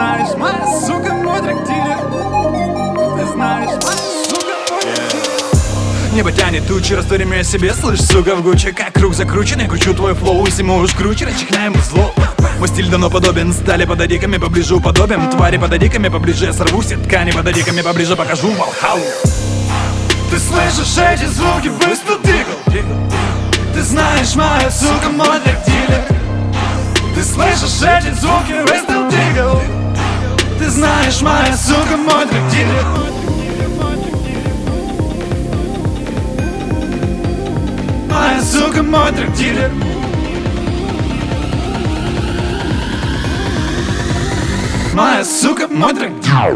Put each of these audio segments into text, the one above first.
знаешь, моя сука, мой драгдилер. Ты знаешь, моя сука, мой драгдилер. Небо тянет тучи, растворим я себе, слышь, сука, в Гуччи. Как круг закрученный, кручу твой флоу. Если можешь круче, расчехляем зло. Мой стиль давно подобен стали, подойди-ка поближе, уподобим. Твари, подойди-ка поближе, я сорву все ткани. Подойди-ка поближе, покажу Валхаллу. Ты слышишь эти звуки, выстрел дигл. Ты знаешь, моя сука, мой драгдилер. Ты слышишь эти звуки, выстрел дигл. Ты знаешь, моя сука, мой драгдилер. Моя сука, мой драгдилер. Моя сука, мой драгдилер.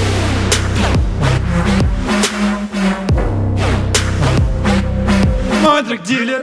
Мой драгдилер.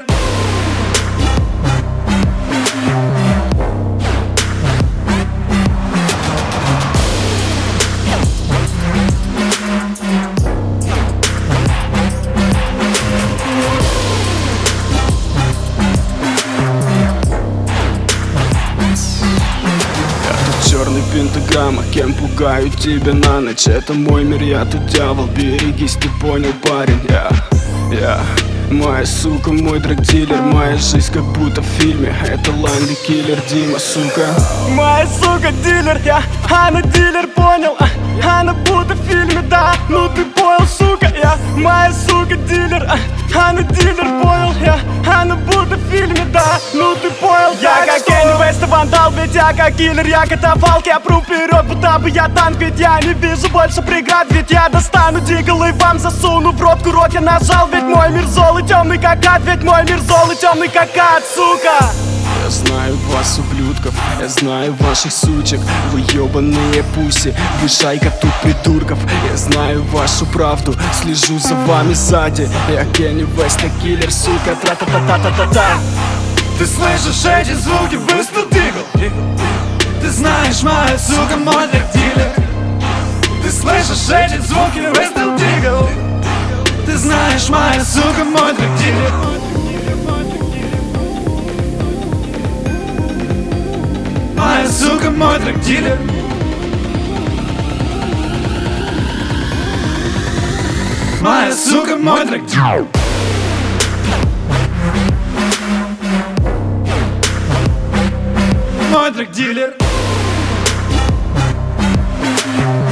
Черный пентаграмма, кем пугаю тебя на ночь? Это мой мир, я тут дьявол, берегись, ты понял, парень. Я моя сука, мой драгдилер. Моя жизнь как будто в фильме. Это Ланли киллер, Дима, сука. Моя сука дилер, она дилер, понял? Она будто в фильме, да, ну ты понял, сука. Моя сука дилер, она дилер, понял? Она будто в фильме, да, ну ты понял. Я как Кенни Вест и вандал, ведь я как киллер. Я катафалк, я пру вперед, будто бы я танк. Ведь я не вижу больше преград, ведь я достану дигл и вам засуну в рот курок. Я нажал, ведь мой мир зол и темный как ад. Ведь мой мир зол и темный как ад, сука. Я знаю вас, ублюдков, я знаю ваших сучек. Вы ебаные пуси, вы шайка тут придурков. Я знаю вашу правду, слежу за вами сзади. Я Кенни Вест, я киллер, сука, тра-та-та-та-та-та-та. Ты слышишь эти звуки, выстрел дигл. Ты знаешь, моя сука, мой драгдилер. Ты слышишь эти звуки, выстрел дигл. Ты знаешь, моя сука, мой драгдилер. Моя сука, мой драгдилер. Моя сука, мой драгдилер. Мой драгдилер.